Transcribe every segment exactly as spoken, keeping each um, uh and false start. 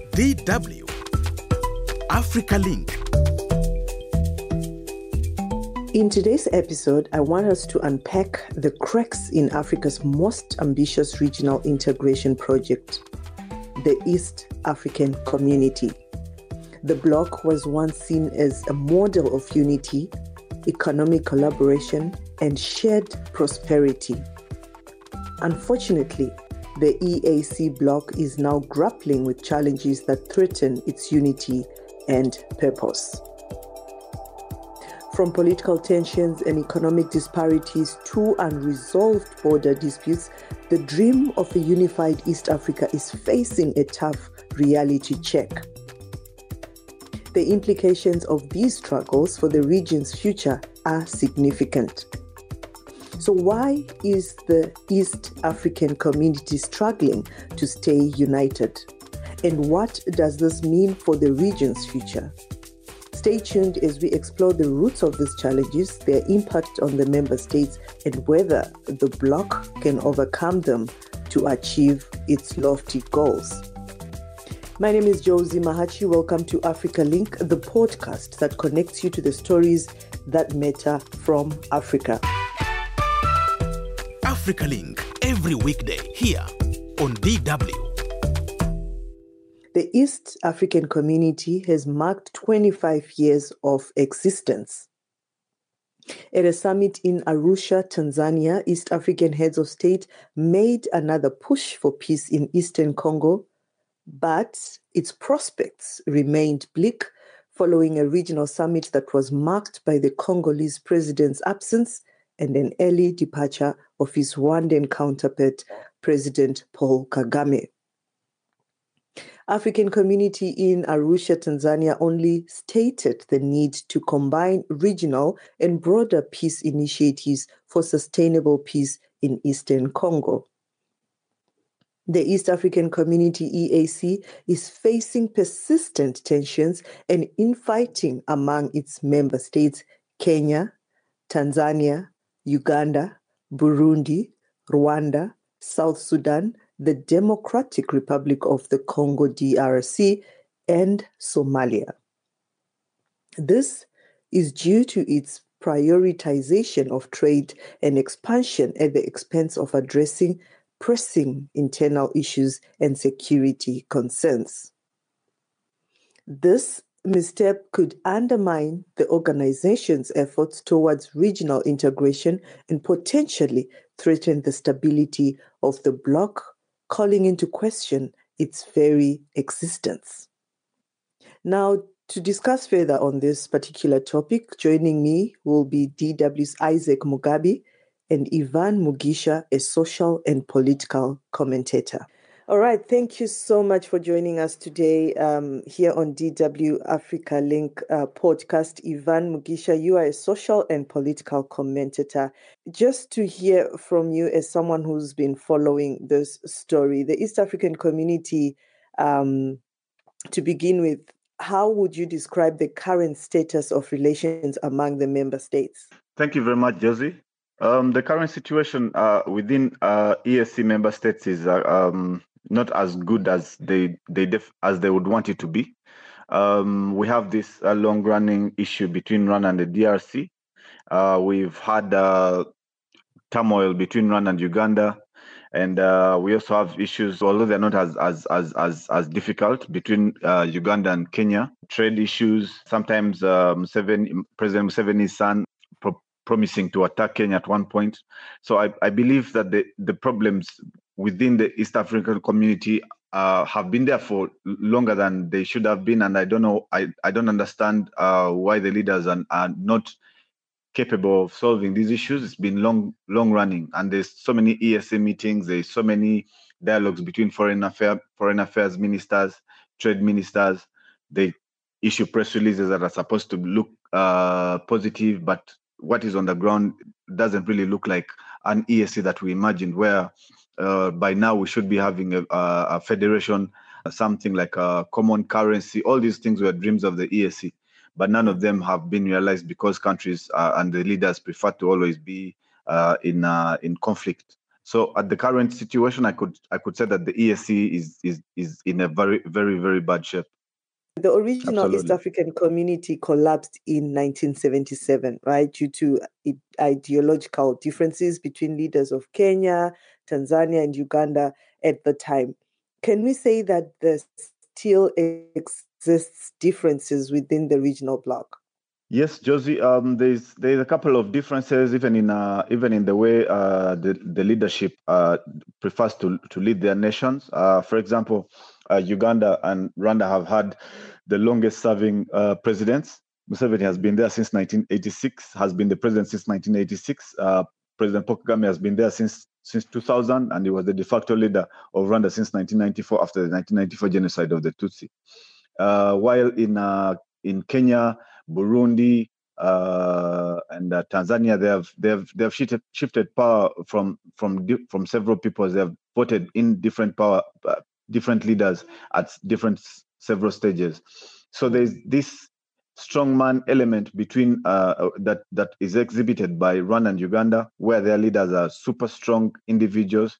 D W Africa Link. In today's episode, I want us to unpack the cracks in Africa's most ambitious regional integration project, the East African Community. The bloc was once seen as a model of unity, economic collaboration, and shared prosperity. Unfortunately, the E A C bloc is now grappling with challenges that threaten its unity and purpose. From political tensions and economic disparities to unresolved border disputes, the dream of a unified East Africa is facing a tough reality check. The implications of these struggles for the region's future are significant. So why is the East African community struggling to stay united? And what does this mean for the region's future? Stay tuned as we explore the roots of these challenges, their impact on the member states, and whether the bloc can overcome them to achieve its lofty goals. My name is Josie Mahachi. Welcome to Africa Link, the podcast that connects you to the stories that matter from Africa. Africa Link, every weekday here on D W. The East African Community has marked twenty-five years of existence. At a summit in Arusha, Tanzania, East African heads of state made another push for peace in Eastern Congo, but its prospects remained bleak following a regional summit that was marked by the Congolese president's absence and an early departure of his Rwandan counterpart, President Paul Kagame. African Community in Arusha, Tanzania only stated the need to combine regional and broader peace initiatives for sustainable peace in Eastern Congo. The East African Community, E A C, is facing persistent tensions and infighting among its member states, Kenya, Tanzania, Uganda, Burundi, Rwanda, South Sudan, the Democratic Republic of the Congo D R C, and Somalia. This is due to its prioritization of trade and expansion at the expense of addressing pressing internal issues and security concerns. This misstep could undermine the organization's efforts towards regional integration and potentially threaten the stability of the bloc, calling into question its very existence. Now, to discuss further on this particular topic, joining me will be D W's Isaac Mugabi and Ivan Mugisha, a social and political commentator. All right, thank you so much for joining us today um, here on D W Africa Link uh, podcast. Ivan Mugisha, you are a social and political commentator. Just to hear from you as someone who's been following this story, the East African Community, um, to begin with, how would you describe the current status of relations among the member states? Thank you very much, Josie. Um, the current situation uh, within uh, E A C member states is uh, um, not as good as they they def- as they would want it to be. Um, we have this uh, long-running issue between Rwanda and the D R C. Uh, we've had uh, turmoil between Rwanda and Uganda, and uh, we also have issues, although they're not as as as as, as difficult, between uh, Uganda and Kenya. Trade issues. Sometimes uh, Museveni, President Museveni's son pro- promising to attack Kenya at one point. So I, I believe that the, the problems within the East African community uh, have been there for longer than they should have been, and I don't know, I, I don't understand uh, why the leaders are, are not capable of solving these issues. It's been long, long running, and there's so many E S A meetings, there's so many dialogues between foreign affair, foreign affairs ministers, trade ministers. They issue press releases that are supposed to look uh, positive, but what is on the ground doesn't really look like an E S A that we imagined, where uh, by now we should be having a, a federation, something like a common currency. All these things were dreams of the E S A, but none of them have been realized because countries uh, and the leaders prefer to always be uh, in uh, in conflict. So at the current situation, I could I could say that the E A C is is is in a very very very bad shape. The original Absolutely. East African community collapsed in nineteen seventy-seven, right, due to ideological differences between leaders of Kenya, Tanzania, and Uganda at the time. Can we say that there still exists differences within the regional bloc? Yes, Josie. Um, there's there's a couple of differences, even in uh, even in the way uh, the the leadership uh, prefers to to lead their nations. Uh, for example, uh, Uganda and Rwanda have had the longest-serving uh, presidents. Museveni has been there since nineteen eighty-six. Has been the president since nineteen eighty-six. Uh, President Paul Kagame has been there since since two thousand, and he was the de facto leader of Rwanda since nineteen ninety-four after the nineteen ninety-four genocide of the Tutsi. Uh, while in uh, in Kenya, Burundi, uh, and uh, Tanzania, they have they have they have shifted, shifted power from from from several people. They have voted in different power, uh, different leaders at different several stages. So there's this strongman element between uh, that that is exhibited by Rwanda and Uganda, where their leaders are super strong individuals.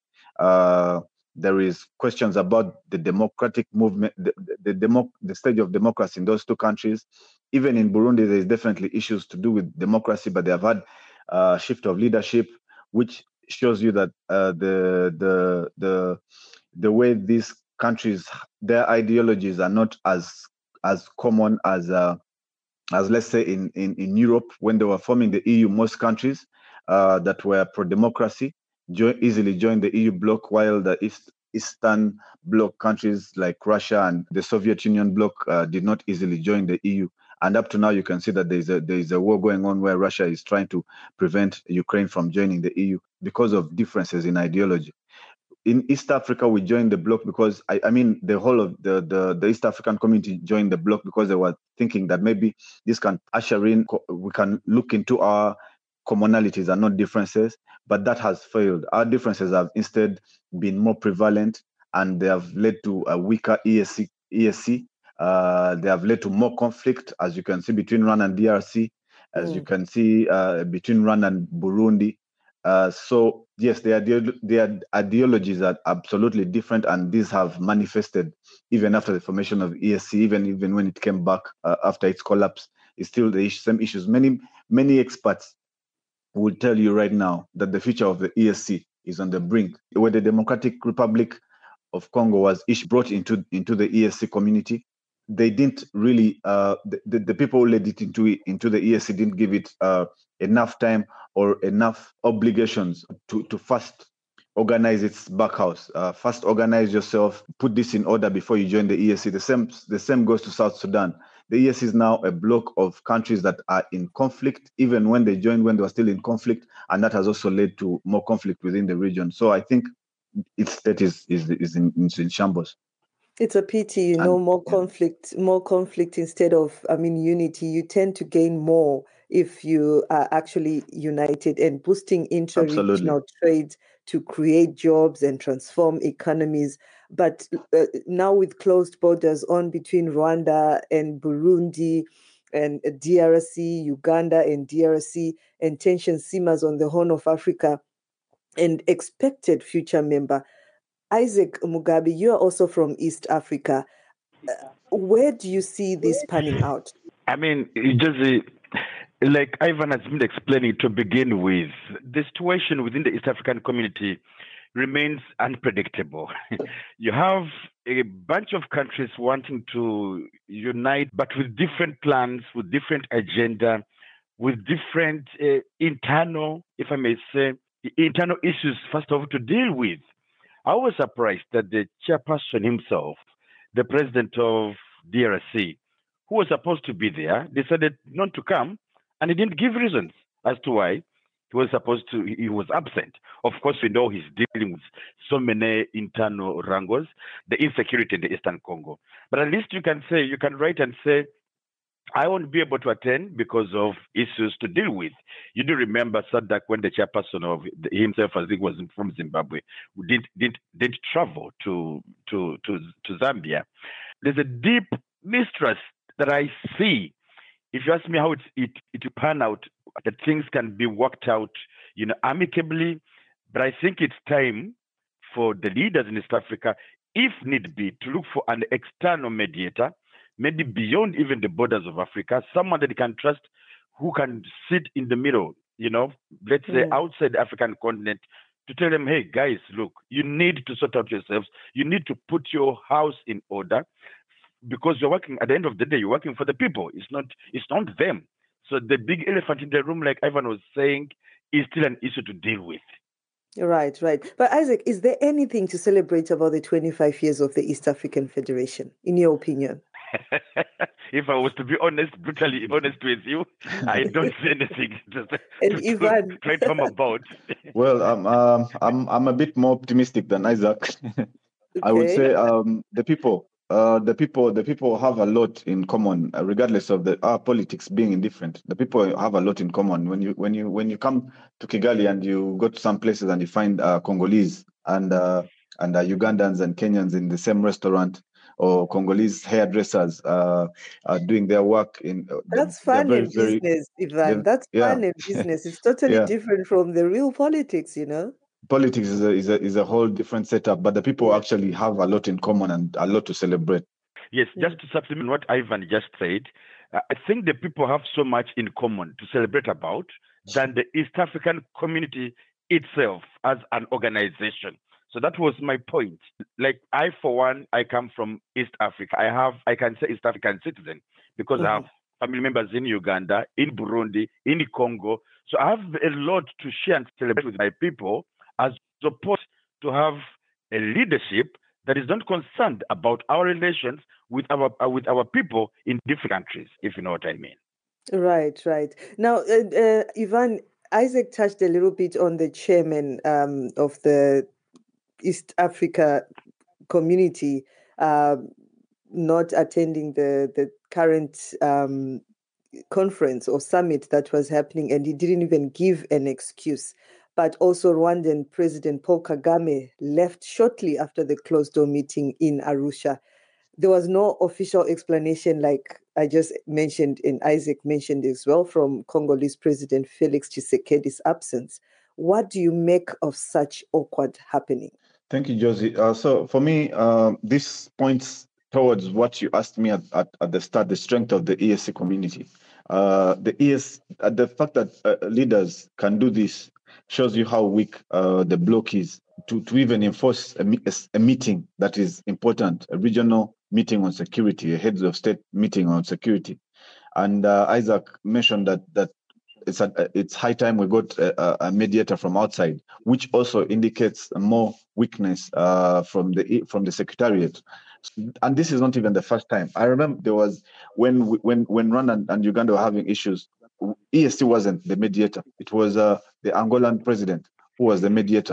Uh, there is questions about the democratic movement, the the, the, demo, the stage of democracy in those two countries. Even in Burundi, there is definitely issues to do with democracy, but they have had a uh, shift of leadership, which shows you that uh, the the the the way these countries, their ideologies are not as as common as uh, as let's say in, in in Europe when they were forming the E U. Most countries uh, that were pro-democracy jo- easily joined the E U bloc, while the East Eastern bloc countries like Russia and the Soviet Union bloc uh, did not easily join the E U. And up to now, you can see that there is a there is a war going on where Russia is trying to prevent Ukraine from joining the E U because of differences in ideology. In East Africa, we joined the bloc because I, I mean the whole of the, the the East African community joined the bloc because they were thinking that maybe this can usher in, we can look into our commonalities and not differences, but that has failed. Our differences have instead been more prevalent, and they have led to a weaker E A C. E A C. Uh, they have led to more conflict, as you can see, between Rwanda and D R C, as mm. you can see uh, between Rwanda and Burundi. Uh, so yes, their their ideologies are absolutely different, and these have manifested even after the formation of E A C, even even when it came back uh, after its collapse. It's still the same issues. Many many experts will tell you right now that the future of the E A C is on the brink. Where the Democratic Republic of Congo was brought into into the E A C community, they didn't really uh, the, the the people who led it into it, into the E A C didn't give it uh, enough time or enough obligations to to first organize its back house. Uh, first organize yourself, put this in order before you join the E A C. The same the same goes to South Sudan. The E A C is now a bloc of countries that are in conflict, even when they joined when they were still in conflict, and that has also led to more conflict within the region. So I think its state is is is in, is in shambles. It's a pity, you know, and, more yeah. conflict, more conflict instead of, I mean, unity. You tend to gain more if you are actually united, and boosting inter-regional trade to create jobs and transform economies. But uh, now with closed borders on between Rwanda and Burundi and D R C, Uganda and D R C, and tension simmers on the Horn of Africa and expected future member, Isaac Mugabi, you are also from East Africa. Uh, where do you see this panning out? I mean, just uh, like Ivan has been explaining to begin with, the situation within the East African community remains unpredictable. You have a bunch of countries wanting to unite, but with different plans, with different agenda, with different uh, internal, if I may say, internal issues, first of all, to deal with. I was surprised that the chairperson himself, the president of D R C, who was supposed to be there, decided not to come, and he didn't give reasons as to why he was supposed to, he was absent. Of course, we know he's dealing with so many internal wrangles, the insecurity in the Eastern Congo. But at least you can say, you can write and say, I won't be able to attend because of issues to deal with. You do remember Sadak when the chairperson of himself, I think, was from Zimbabwe, did did did travel to to to to Zambia. There's a deep mistrust that I see. If you ask me how it it it will pan out, that things can be worked out, you know, amicably, But I think it's time for the leaders in East Africa, if need be, to look for an external mediator, maybe beyond even the borders of Africa, someone that they can trust, who can sit in the middle, you know, let's say Mm. outside the African continent, to tell them, hey, guys, look, you need to sort out yourselves. You need to put your house in order, because you're working, at the end of the day, you're working for the people. It's not, it's not them. So the big elephant in the room, like Ivan was saying, is still an issue to deal with. Right, right. But Isaac, is there anything to celebrate about the twenty-five years of the East African Federation, in your opinion? If I was to be honest, brutally honest with you, I don't see anything to, to, And to, Ivan? to try to come about. Well, um, um, I'm I'm a bit more optimistic than Isaac. I would Okay. say um, the people, uh, the people, the people have a lot in common, uh, regardless of the our politics being indifferent. The people have a lot in common. When you when you when you come to Kigali and you go to some places and you find uh, Congolese and uh, and uh, Ugandans and Kenyans in the same restaurant, or Congolese hairdressers uh, uh, doing their work in. Uh, they're, That's they're fun very in very. business, Ivan. they're- That's Yeah, fun in business. It's totally yeah. different from the real politics, you know? Politics is a, is a is a whole different setup, but the people Yeah. actually have a lot in common and a lot to celebrate. Yes, just to supplement what Ivan just said, uh, I think the people have so much in common to celebrate about than the East African community itself as an organization. So that was my point. Like I, for one, I come from East Africa. I have, I can say East African citizen because I have family members in Uganda, in Burundi, in Congo. So I have a lot to share and celebrate with my people, as opposed to have a leadership that is not concerned about our relations with our uh, with our people in different countries, if you know what I mean. Right, right. Now, uh, uh, Ivan, Isaac touched a little bit on the chairman um, of the East Africa community uh, not attending the, the current um, conference or summit that was happening, and he didn't even give an excuse. But also Rwandan President Paul Kagame left shortly after the closed-door meeting in Arusha. There was no official explanation, like I just mentioned and Isaac mentioned as well, from Congolese President Felix Tshisekedi's absence. What do you make of such awkward happening? Thank you, Josie. Uh, so for me, uh, this points towards what you asked me at, at, at the start, the strength of the E S C community. Uh, the E S, uh, the fact that uh, leaders can do this shows you how weak uh, the bloc is to, to even enforce a, a meeting that is important, a regional meeting on security, a heads of state meeting on security. And uh, Isaac mentioned that that it's a, it's high time we got a, a mediator from outside, which also indicates more weakness uh, from the from the secretariat. And this is not even the first time. I remember there was when when when Rwanda and, and Uganda were having issues, E S C wasn't the mediator. It was uh, the Angolan president who was the mediator.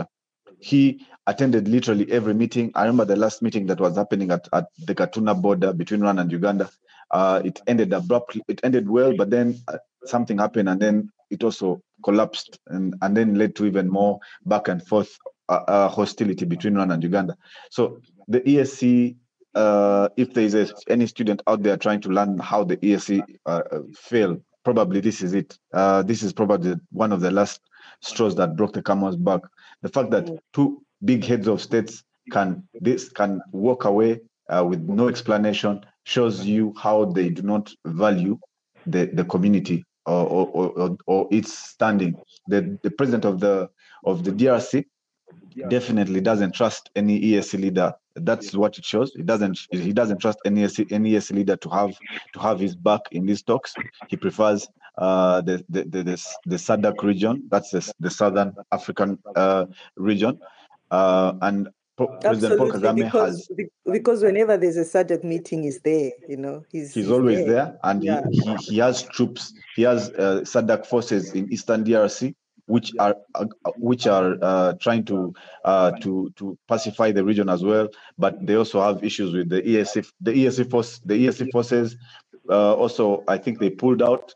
He attended literally every meeting. I remember the last meeting that was happening at, at the Gatuna border between Rwanda and Uganda. Uh, it ended abruptly. It ended well, but then uh, something happened, and then it also collapsed, and, and then led to even more back and forth uh, uh, hostility between Rwanda and Uganda. So the E S C, uh, if there is a, any student out there trying to learn how the E S C uh, failed, probably this is it. Uh, this is probably one of the last straws that broke the camel's back. The fact that two big heads of states can this can walk away uh, with no explanation shows you how they do not value the, the community or, or, or, or its standing. The, the president of the of the D R C definitely doesn't trust any E S C leader. That's what it shows. He doesn't he doesn't trust any E S C, any E S C leader to have to have his back in these talks. He prefers uh, the, the the the the S A D C region. That's the, the Southern African uh, region, uh, and President Paul Absolutely, Kagame because has because whenever there's a S A D C meeting, he's there. You know, he's he's he's always there. there, and Yeah. he, he he has troops. He has uh, S A D C forces in Eastern D R C, which are uh, which are uh, trying to uh, to to pacify the region as well. But they also have issues with the E S C. The E S C force, the E S C forces, uh, also I think they pulled out.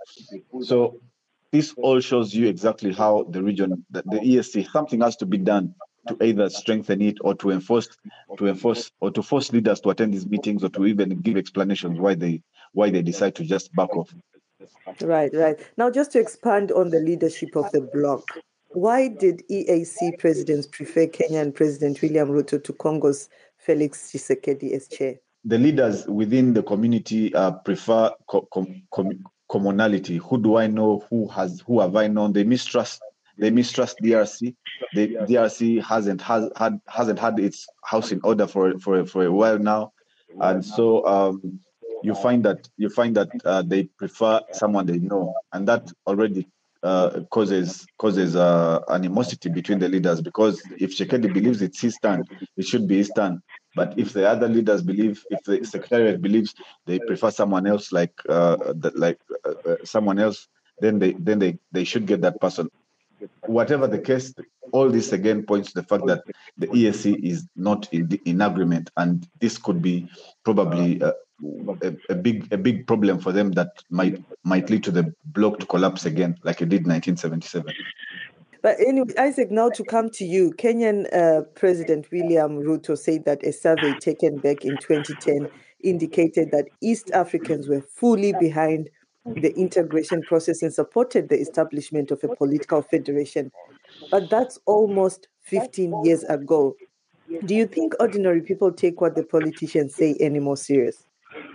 So this all shows you exactly how the region, the, the E S C, something has to be done to either strengthen it or to enforce, to enforce or to force leaders to attend these meetings or to even give explanations why they why they decide to just back off. Right, right. Now, just to expand on the leadership of the bloc, why did E A C presidents prefer Kenyan President William Ruto to Congo's Felix Tshisekedi as chair? The leaders within the community uh, prefer co- com- com- commonality. Who do I know? Who has? Who have I known? They mistrust. They mistrust D R C. The D R C hasn't has had hasn't had its house in order for for for a while now, and so um, you find that you find that uh, they prefer someone they know, and that already uh, causes causes uh, animosity between the leaders, because if Tshisekedi believes it's his turn, it should be his turn. But if the other leaders believe, if the secretariat believes they prefer someone else, like uh, the, like uh, uh, someone else, then they then they, they should get that person. Whatever the case, all this again points to the fact that the E A C is not in the, in agreement, and this could be probably uh, a, a big a big problem for them that might might lead to the bloc to collapse again, like it did in nineteen seventy-seven. But anyway, Isaac, now to come to you, Kenyan uh, President William Ruto said that a survey taken back in twenty ten indicated that East Africans were fully behind the integration process and supported the establishment of a political federation. But that's almost fifteen years ago. Do you think ordinary people take what the politicians say any more serious?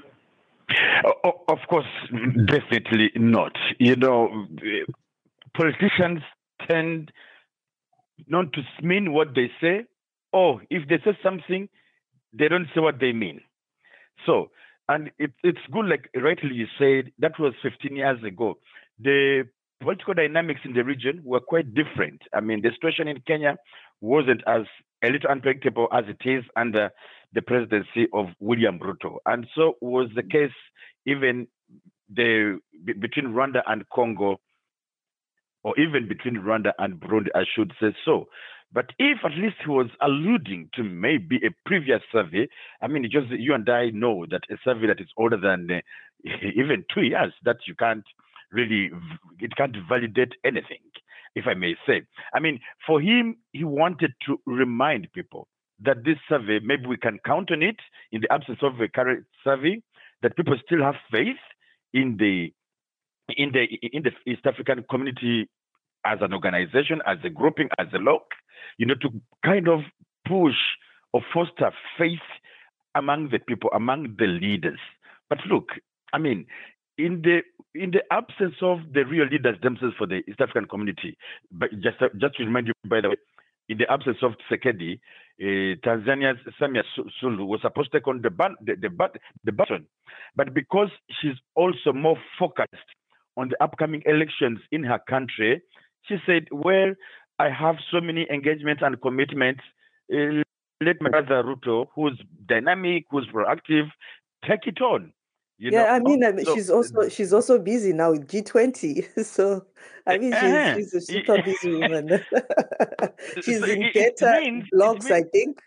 Of course, definitely not. You know, politicians tend not to mean what they say, or if they say something, they don't say what they mean. So, and it, it's good, like rightly you said, that was fifteen years ago. The political dynamics in the region were quite different. I mean, the situation in Kenya wasn't as a little unpredictable as it is under the presidency of William Ruto. And so was the case even the between Rwanda and Congo, or even between Rwanda and Burundi, I should say so. But if at least he was alluding to maybe a previous survey, I mean, just you and I know that a survey that is older than uh, even two years, that you can't really, it can't validate anything, if I may say. I mean, for him, he wanted to remind people that this survey, maybe we can count on it in the absence of a current survey, that people still have faith in the in the in the East African community as an organization, as a grouping, as a loc, you know, to kind of push or foster faith among the people, among the leaders. But look, I mean, in the in the absence of the real leaders themselves for the East African community, but just just to remind you, by the way, in the absence of Tshisekedi, uh, Tanzania's Samia Suluhu was supposed to take on the, ban- the, the, the button, but because she's also more focused on the upcoming elections in her country, she said, well, I have so many engagements and commitments. Uh, let my brother Ruto, who's dynamic, who's proactive, take it on. You yeah, know? I mean, I mean so, she's also she's also busy now with G twenty. So I mean, she's uh, she's a super busy woman. She's so in it, Keta it means, blogs, it means, I think.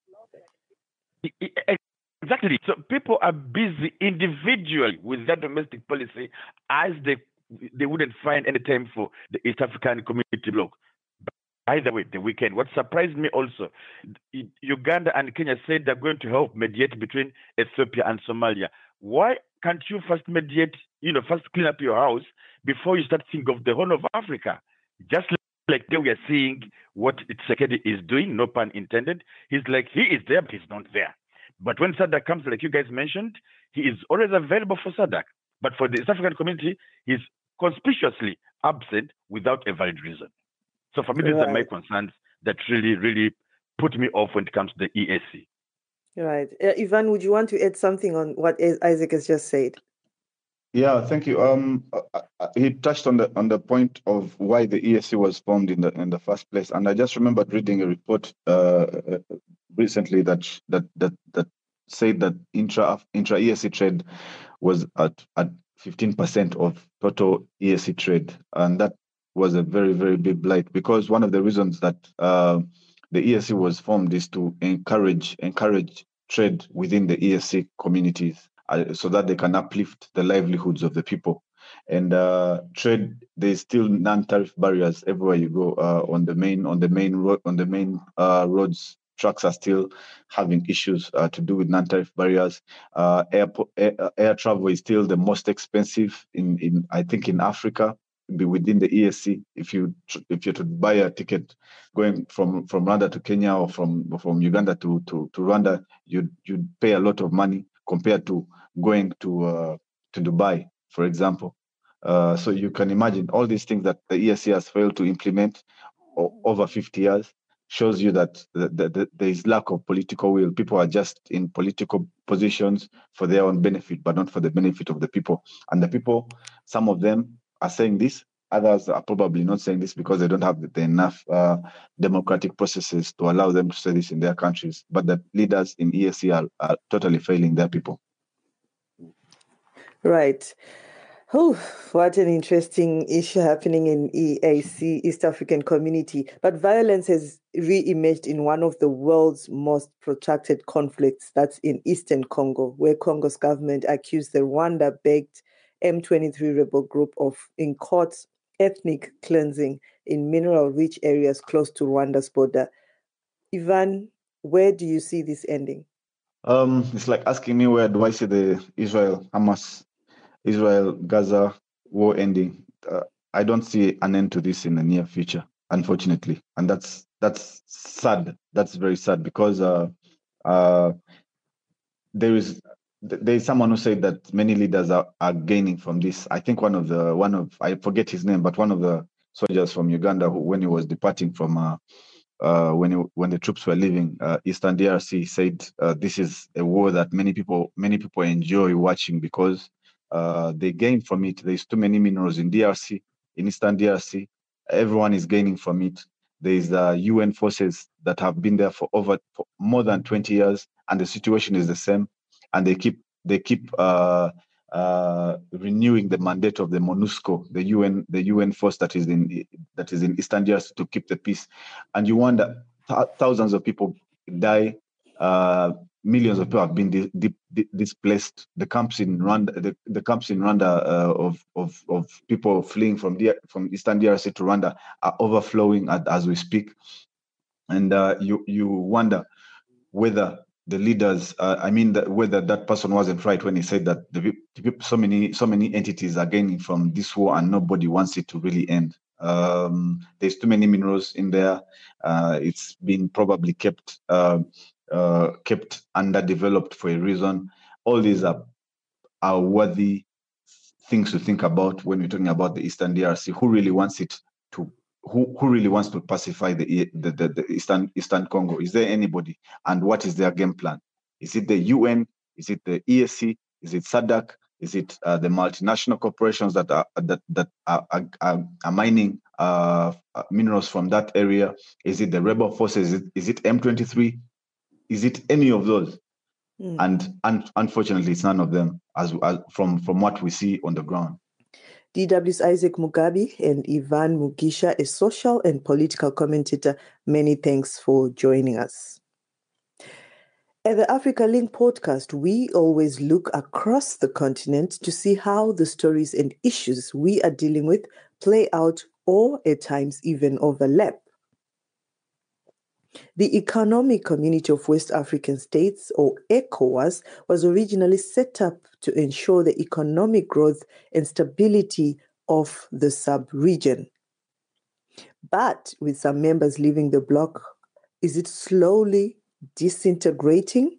It, exactly. So people are busy individually with their domestic policy, as they they wouldn't find any time for the East African community bloc. By the way, the weekend, what surprised me also, Uganda and Kenya said they're going to help mediate between Ethiopia and Somalia. Why can't you first mediate, you know, first clean up your house before you start thinking of the Horn of Africa? Just like we are seeing what Tshisekedi is doing, no pun intended. He's like, he is there, but he's not there. But when SADC comes, like you guys mentioned, he is always available for SADC. But for the East African community, he's conspicuously absent without a valid reason. So for me, these Right. are my concerns that really, really put me off when it comes to the E A C. Right. Uh, Ivan, would you want to add something on what Isaac has just said? Yeah, thank you. Um, uh, uh, he touched on the on the point of why the E A C was formed in the in the first place, and I just remembered reading a report uh, recently that that that that said that intra intra E A C trade was at at fifteen percent of total E A C trade, and that was a very very big blight, because one of the reasons that uh, the E A C was formed is to encourage encourage trade within the E A C communities, uh, so that they can uplift the livelihoods of the people. And uh, trade, there's still non-tariff barriers everywhere you go. Uh, on the main on the main road on the main uh, roads, trucks are still having issues uh, to do with non-tariff barriers. Uh, air, air air travel is still the most expensive in in I think in Africa. be within the E A C. If you if you're to buy a ticket going from, from Rwanda to Kenya or from from Uganda to to, to Rwanda, you'd you'd pay a lot of money compared to going to uh, to Dubai, for example. Uh, so you can imagine all these things that the E A C has failed to implement over fifty years shows you that the, the, the, there is lack of political will. People are just in political positions for their own benefit, but not for the benefit of the people. And the people, some of them are saying this, others are probably not saying this because they don't have the, the enough uh, democratic processes to allow them to say this in their countries. But the leaders in E A C are, are totally failing their people. Right. Oh, what an interesting issue happening in E A C, East African Community. But violence has re-emerged in one of the world's most protracted conflicts, that's in Eastern Congo, where Congo's government accused the Rwanda-backed M twenty-three rebel group of, in court, ethnic cleansing in mineral-rich areas close to Rwanda's border. Ivan, where do you see this ending? Um, it's like asking me where do I see the Israel-Hamas Israel-Gaza war ending. Uh, I don't see an end to this in the near future, unfortunately, and that's that's sad. That's very sad because uh, uh, there is there is someone who said that many leaders are, are gaining from this. I think one of the one of I forget his name, but one of the soldiers from Uganda who, when he was departing from uh, uh, when he, when the troops were leaving uh, Eastern D R C, said uh, this is a war that many people many people enjoy watching because Uh, they gain from it. There's too many minerals in D R C, in Eastern D R C. Everyone is gaining from it. There's uh, U N forces that have been there for over for more than twenty years, and the situation is the same. And they keep they keep uh, uh, renewing the mandate of the MONUSCO, the U N the U N force that is in that is in Eastern D R C to keep the peace. And you wonder, th- thousands of people die. Uh, Millions of people have been di- di- displaced. The camps in Rwanda, the, the camps in Rwanda uh, of, of of people fleeing from D- from Eastern D R C to Rwanda are overflowing at, as we speak, and uh, you you wonder whether the leaders, uh, I mean, that whether that person wasn't right when he said that the, the, so many so many entities are gaining from this war and nobody wants it to really end. Um, there's too many minerals in there. Uh, it's been probably kept. Uh, Uh, kept underdeveloped for a reason. All these are are worthy things to think about when we're talking about the Eastern D R C. Who really wants it to? Who who really wants to pacify the the, the, the Eastern Eastern Congo? Is there anybody? And what is their game plan? Is it the U N? Is it the E A C? Is it SADC? Is it uh, the multinational corporations that are that that are, are, are mining uh, minerals from that area? Is it the rebel forces? Is it, is it M twenty-three? Is it any of those? Mm. And, and unfortunately, it's none of them, as, as from, from what we see on the ground. D W's Isaac Mugabi and Ivan Mugisha, a social and political commentator, many thanks for joining us. At the Africa Link podcast, we always look across the continent to see how the stories and issues we are dealing with play out or at times even overlap. The Economic Community of West African States, or ECOWAS, was originally set up to ensure the economic growth and stability of the sub-region. But with some members leaving the bloc, is it slowly disintegrating?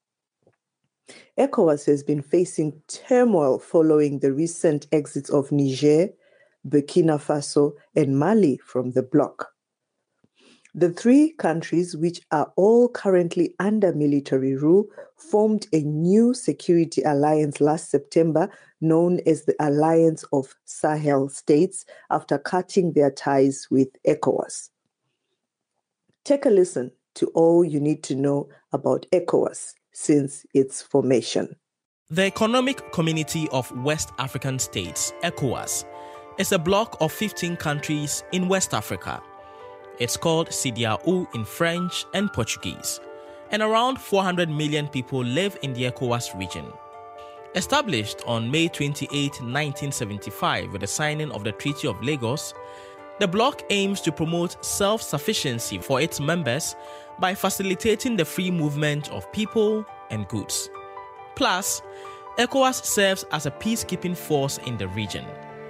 ECOWAS has been facing turmoil following the recent exits of Niger, Burkina Faso, and Mali from the bloc. The three countries, which are all currently under military rule, formed a new security alliance last September known as the Alliance of Sahel States after cutting their ties with ECOWAS. Take a listen to all you need to know about ECOWAS since its formation. The Economic Community of West African States, ECOWAS, is a bloc of fifteen countries in West Africa. It's called C D A O in French and Portuguese, and around four hundred million people live in the ECOWAS region. Established on May twenty-eighth, nineteen seventy-five with the signing of the Treaty of Lagos, the bloc aims to promote self-sufficiency for its members by facilitating the free movement of people and goods. Plus, ECOWAS serves as a peacekeeping force in the region.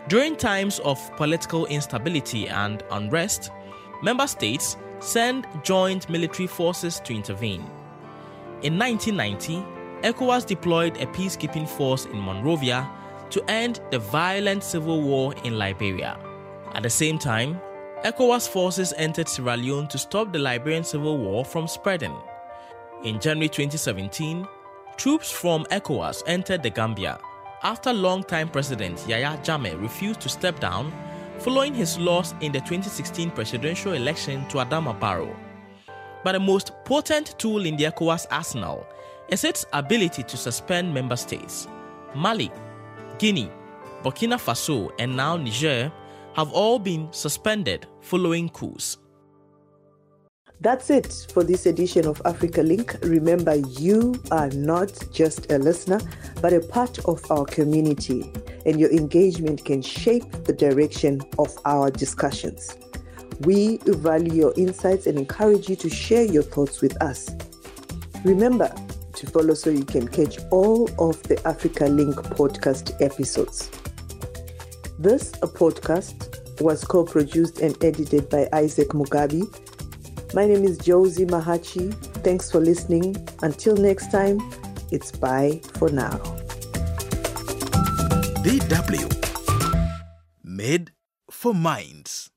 During times of political instability and unrest, member states send joint military forces to intervene. In nineteen ninety, ECOWAS deployed a peacekeeping force in Monrovia to end the violent civil war in Liberia. At the same time, ECOWAS forces entered Sierra Leone to stop the Liberian civil war from spreading. In January twenty seventeen, troops from ECOWAS entered the Gambia after longtime President Yahya Jammeh refused to step down following his loss in the twenty sixteen presidential election to Adama Barrow. But the most potent tool in the ECOWAS arsenal is its ability to suspend member states. Mali, Guinea, Burkina Faso, and now Niger have all been suspended following coups. That's it for this edition of Africa Link. Remember, you are not just a listener, but a part of our community, and your engagement can shape the direction of our discussions. We value your insights and encourage you to share your thoughts with us. Remember to follow so you can catch all of the Africa Link podcast episodes. This podcast was co-produced and edited by Isaac Mugabi. My name is Josie Mahachi. Thanks for listening. Until next time, it's bye for now. D W. Made for Minds.